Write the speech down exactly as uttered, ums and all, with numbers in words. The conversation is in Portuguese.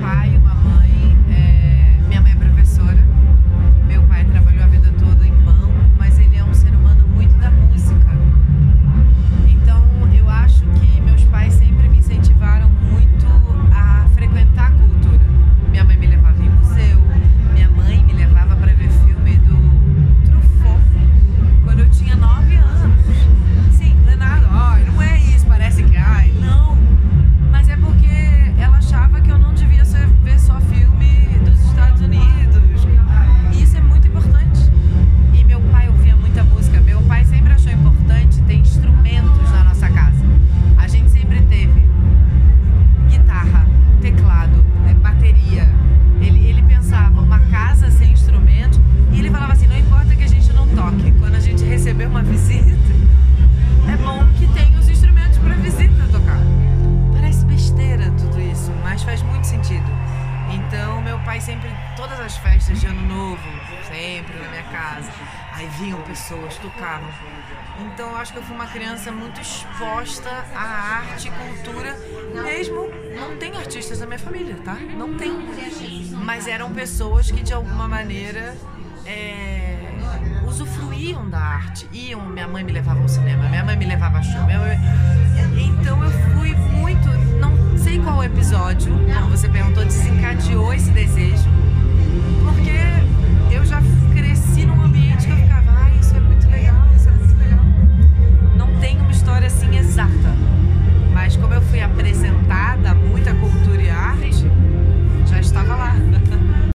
pai e uma mãe. É... Minha mãe é professora. Meu pai trabalhou a vida toda em banco, mas ele é um ser humano muito da música. Então, eu acho que meus pais sempre me incentivaram muito a frequentar a cultura. Minha mãe me levava em museu, minha mãe me levava para ver filme do Truffaut quando eu tinha nove anos. Sim, Leonardo, ó, não é isso, parece que, ai, não. Mas é porque ela achava que eu não devia ver só filme dos Estados Unidos. E isso é muito importante. E meu pai ouvia muita música. Meu pai sempre achou importante ter instrumentos na nossa casa. A gente sempre teve guitarra, teclado, bateria. Ele, ele pensava, uma casa sem instrumento. E ele falava assim, não importa que a gente não toque. Quando a gente receber uma visita, é bom que tenha os instrumentos para a visita tocar. Parece besteira tudo isso, mas faz muito sentido. Então, meu pai sempre, todas as festas de ano novo, sempre na minha casa, aí vinham pessoas, tocavam. Então, eu acho que eu fui uma criança muito exposta à arte e cultura, mesmo não tem artistas na minha família, tá? Não tem. Mas eram pessoas que, de alguma maneira, é, usufruíam da arte. Iam, minha mãe me levava ao cinema, minha mãe me levava a show. Minha mãe... Então, eu fui muito... Não sei qual episódio, como você perguntou, desencadeou esse desejo, porque eu já